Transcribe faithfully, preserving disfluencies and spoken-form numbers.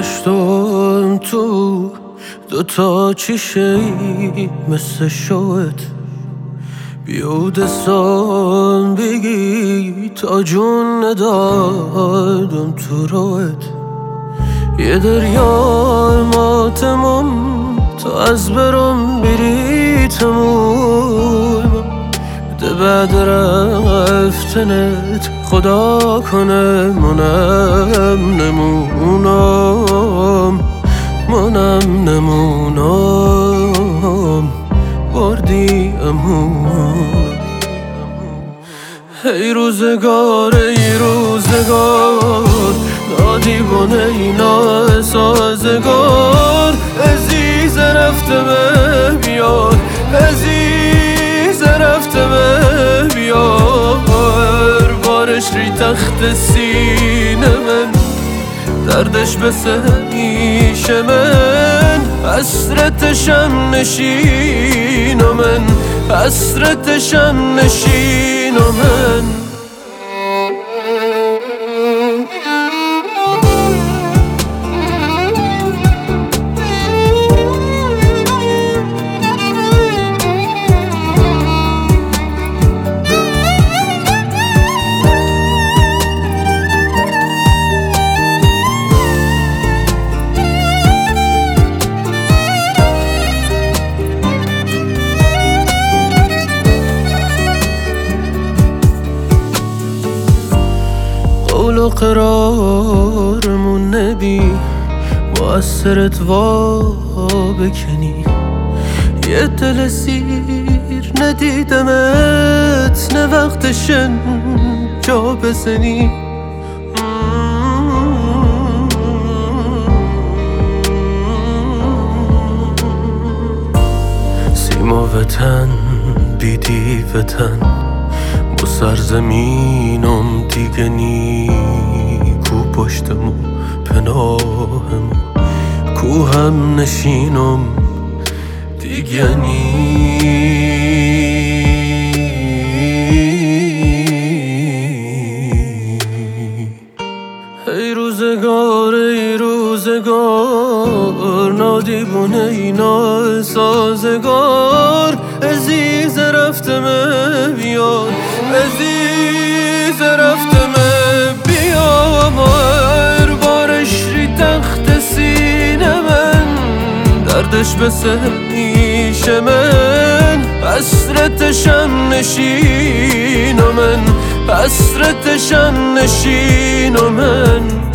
گشتم تو دوتا چیشه‌ای مثل شوت، بیوده سان بگی تا جون ندادم تو روت. یه دریا ماتمم تا از برم بری تموم، ده بعد رفتنت خدا کنه منم نمونم، منم نمونم بردی امون. ای روزگار ای روزگار نادیوانه اینا سازگار، عزیز رفته به بیار، عزیز رفته به بیار. بارش ری تخت سینه من، دردش به سمیشه من، حسرتشم نشین و من، حسرتشم نشین و من. قول و قرارمون نبی مؤثرت وا بکنی، یه دل سیر ندیدمت نه وقتشن جا بزنی. سیما وطن دیدی وطن با سرزمینم دیگه نی، کو پشتمو پناهمو کو هم نشینم دیگه نی. ای روزگار ای روزگار نادیوانه اینا سازگار، عزیز رفته من بیار، عزیز رفته من بیار. بارش ری تخت سینه من، دردش به سمیشه من، حسرتشم نشین و من، حسرتشم نشین و من.